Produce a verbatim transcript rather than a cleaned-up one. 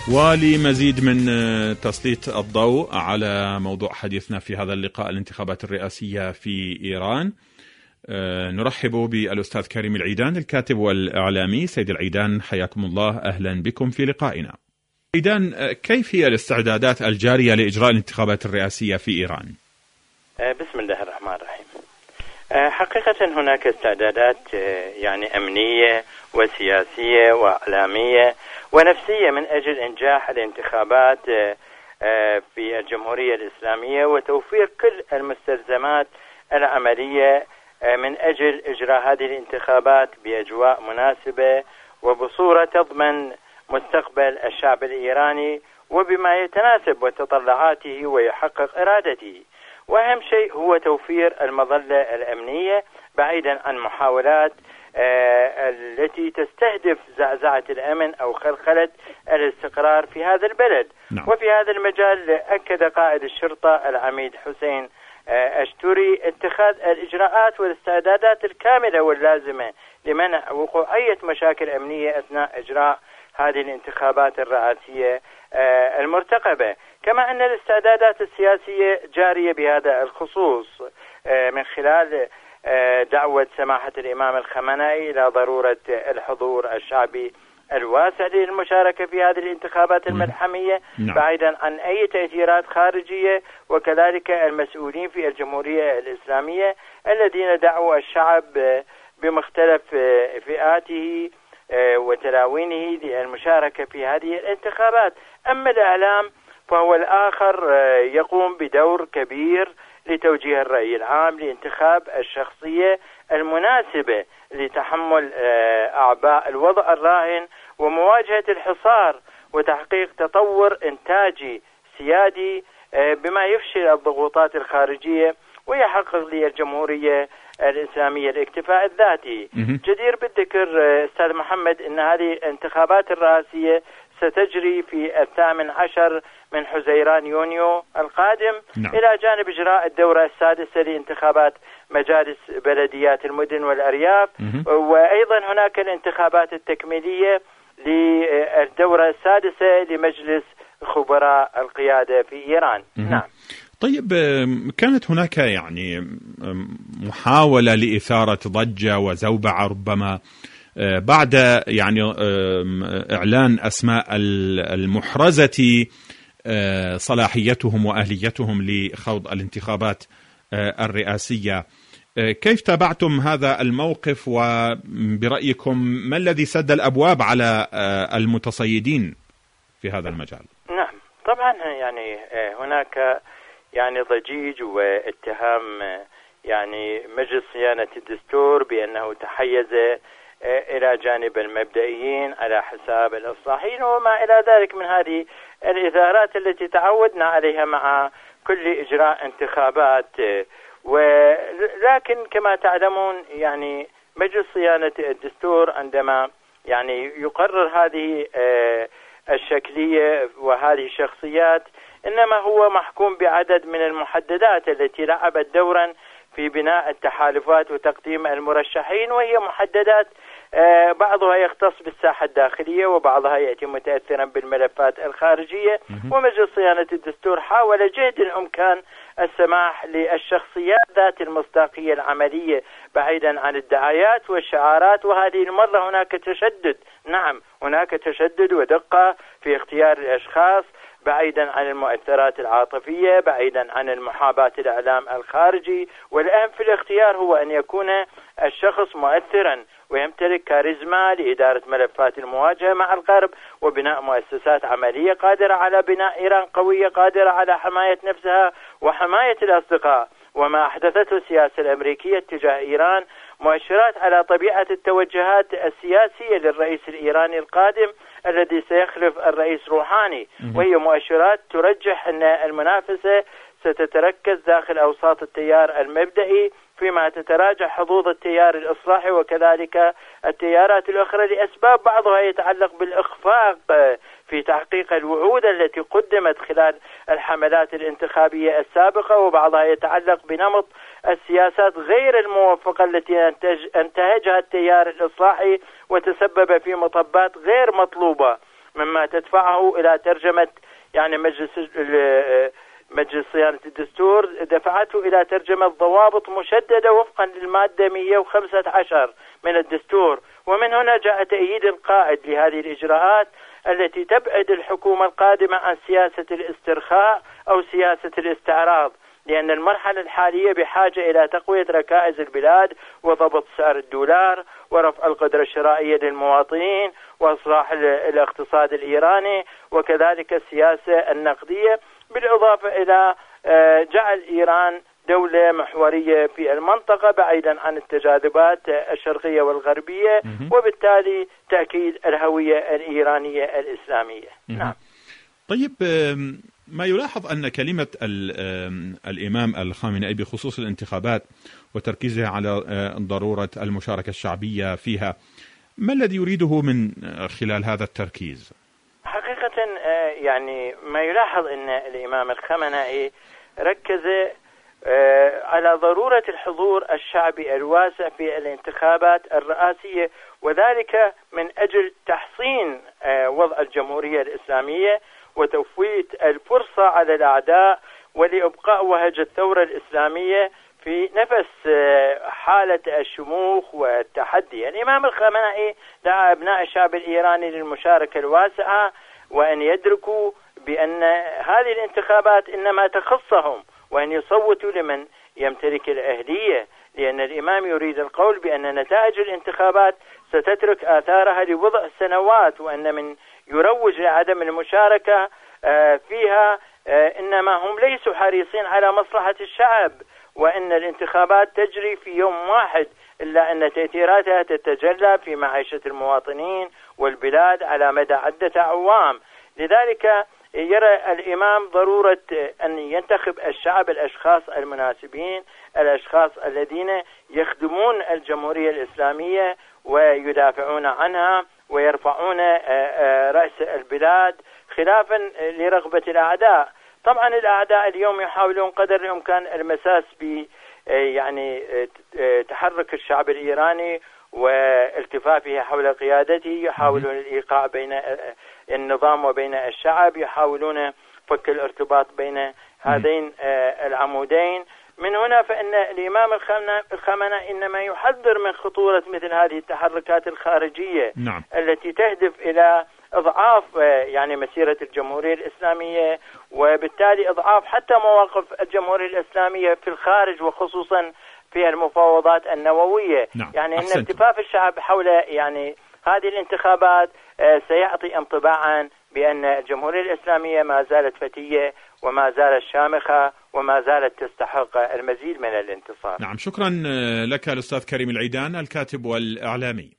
ولمزيد من تسليط الضوء على موضوع حديثنا في هذا اللقاء، الانتخابات الرئاسية في إيران، نرحب بالأستاذ كريم العيدان الكاتب والإعلامي. سيد العيدان حياكم الله، أهلا بكم في لقائنا. عيدان، كيف هي الاستعدادات الجارية لإجراء الانتخابات الرئاسية في إيران؟ بسم الله الرحمن الرحيم. حقيقة هناك استعدادات يعني أمنية وسياسية وإعلامية ونفسية من أجل إنجاح الانتخابات في الجمهورية الإسلامية وتوفير كل المستلزمات العملية من أجل إجراء هذه الانتخابات بأجواء مناسبة وبصورة تضمن مستقبل الشعب الإيراني وبما يتناسب وتطلعاته ويحقق إرادته. وأهم شيء هو توفير المظلة الأمنية بعيدا عن محاولات آه التي تستهدف زعزعة الأمن أو خلخلة الاستقرار في هذا البلد. نعم. وفي هذا المجال أكد قائد الشرطة العميد حسين آه أشتري اتخاذ الإجراءات والاستعدادات الكاملة واللازمة لمنع وقوع أي مشاكل أمنية أثناء إجراء هذه الانتخابات الرئاسية آه المرتقبة، كما أن الاستعدادات السياسية جارية بهذا الخصوص آه من خلال دعوة سماحة الإمام الخمنائي إلى ضرورة الحضور الشعبي الواسع للمشاركة في هذه الانتخابات الملحمية بعيدا عن أي تأثيرات خارجية، وكذلك المسؤولين في الجمهورية الإسلامية الذين دعوا الشعب بمختلف فئاته وتلاوينه للمشاركة في هذه الانتخابات. أما الإعلام فهو الآخر يقوم بدور كبير لتوجيه الرأي العام لانتخاب الشخصية المناسبة لتحمل أعباء الوضع الراهن ومواجهة الحصار وتحقيق تطور إنتاجي سيادي بما يفشل الضغوطات الخارجية ويحقق للجمهورية الإسلامية الاكتفاء الذاتي. جدير بالذكر أستاذ محمد أن هذه الانتخابات الرئاسية ستجري في الثامن عشر من حزيران يونيو القادم. نعم. إلى جانب إجراء الدورة السادسة لانتخابات مجالس بلديات المدن والأرياف. مه. وأيضا هناك الانتخابات التكميلية للدورة السادسة لمجلس خبراء القيادة في إيران. مه. نعم. طيب، كانت هناك يعني محاولة لإثارة ضجة وزوبعة ربما بعد يعني إعلان أسماء المحرزة صلاحيتهم وأهليتهم لخوض الانتخابات الرئاسية. كيف تابعتم هذا الموقف، وبرأيكم ما الذي سد الأبواب على المتصيدين في هذا المجال؟ نعم، طبعا يعني هناك يعني ضجيج واتهام يعني مجلس صيانة الدستور بأنه تحيز إلى جانب المبدئيين على حساب الإصلاحيين وما إلى ذلك من هذه الإثارات التي تعودنا عليها مع كل إجراء انتخابات. ولكن كما تعلمون يعني مجلس صيانة الدستور عندما يعني يقرر هذه الشكلية وهذه الشخصيات إنما هو محكوم بعدد من المحددات التي لعبت دورا في بناء التحالفات وتقديم المرشحين، وهي محددات بعضها يختص بالساحة الداخلية وبعضها يأتي متأثرا بالملفات الخارجية. ومجلس صيانة الدستور حاول جهد الإمكان السماح للشخصيات ذات المصداقية العملية بعيدا عن الدعايات والشعارات. وهذه المرة هناك تشدد، نعم هناك تشدد ودقة في اختيار الأشخاص بعيدا عن المؤثرات العاطفية، بعيدا عن المحاباة الإعلام الخارجي. والأهم في الاختيار هو أن يكون الشخص مؤثرا ويمتلك كاريزما لإدارة ملفات المواجهة مع الغرب وبناء مؤسسات عملية قادرة على بناء إيران قوية قادرة على حماية نفسها وحماية الأصدقاء. وما أحدثته السياسة الأمريكية تجاه إيران مؤشرات على طبيعة التوجهات السياسية للرئيس الإيراني القادم الذي سيخلف الرئيس روحاني، وهي مؤشرات ترجح أن المنافسة ستتركز داخل أوساط التيار المبدئي فيما تتراجع حظوظ التيار الإصلاحي وكذلك التيارات الأخرى لأسباب بعضها يتعلق بالإخفاق في تحقيق الوعود التي قدمت خلال الحملات الانتخابية السابقة، وبعضها يتعلق بنمط السياسات غير الموفقة التي انتهجها التيار الإصلاحي وتسبب في مطبات غير مطلوبة مما تدفعه إلى ترجمة يعني مجلس مجلس صيانة الدستور، دفعته إلى ترجمة ضوابط مشددة وفقا للمادة مئة وخمسة عشر من الدستور. ومن هنا جاء تأييد القائد لهذه الإجراءات التي تبعد الحكومة القادمة عن سياسة الاسترخاء أو سياسة الاستعراض، لأن المرحلة الحالية بحاجة إلى تقوية ركائز البلاد وضبط سعر الدولار ورفع القدرة الشرائية للمواطنين وإصلاح الاقتصاد الإيراني وكذلك السياسة النقدية، بالإضافة إلى جعل إيران دولة محورية في المنطقة بعيدا عن التجاذبات الشرقية والغربية، وبالتالي تأكيد الهوية الإيرانية الإسلامية. نعم. طيب، ما يلاحظ أن كلمة الإمام الخامنئي بخصوص الانتخابات وتركيزها على ضرورة المشاركة الشعبية فيها، ما الذي يريده من خلال هذا التركيز؟ حقيقة يعني ما يلاحظ أن الإمام الخامنئي ركز على ضرورة الحضور الشعبي الواسع في الانتخابات الرئاسية، وذلك من أجل تحصين وضع الجمهورية الإسلامية وتفويت الفرصة على الأعداء ولإبقاء وهج الثورة الإسلامية في نفس حالة الشموخ والتحدي. الإمام الخامنئي دعا أبناء الشعب الإيراني للمشاركة الواسعة وأن يدركوا بأن هذه الانتخابات إنما تخصهم، وأن يصوتوا لمن يمتلك الأهلية، لأن الإمام يريد القول بأن نتائج الانتخابات ستترك آثارها لبضع سنوات، وأن من يروج لعدم المشاركة فيها إنما هم ليسوا حريصين على مصلحة الشعب، وأن الانتخابات تجري في يوم واحد، إلا أن تأثيراتها تتجلى في معيشة المواطنين والبلاد على مدى عدة أعوام. لذلك يرى الإمام ضرورة أن ينتخب الشعب الأشخاص المناسبين، الأشخاص الذين يخدمون الجمهورية الإسلامية ويدافعون عنها ويرفعون رأس البلاد خلافا لرغبة الأعداء. طبعا الأعداء اليوم يحاولون قدر الإمكان المساس ب يعني تحرك الشعب الإيراني والتفافه حول قيادته، يحاولون الإيقاع بين النظام وبين الشعب، يحاولون فك الارتباط بين هذين العمودين. من هنا فإن الإمام الخامنئي إنما يحذر من خطورة مثل هذه التحركات الخارجية. نعم. التي تهدف إلى إضعاف يعني مسيرة الجمهورية الإسلامية، وبالتالي إضعاف حتى مواقف الجمهورية الإسلامية في الخارج، وخصوصا في المفاوضات النووية. نعم. يعني أن التفاف الشعب حول يعني هذه الانتخابات سيعطي انطباعا بأن الجمهورية الإسلامية ما زالت فتية وما زالت شامخة وما زالت تستحق المزيد من الانتصار. نعم، شكرا لك الأستاذ كريم العيدان، الكاتب والإعلامي.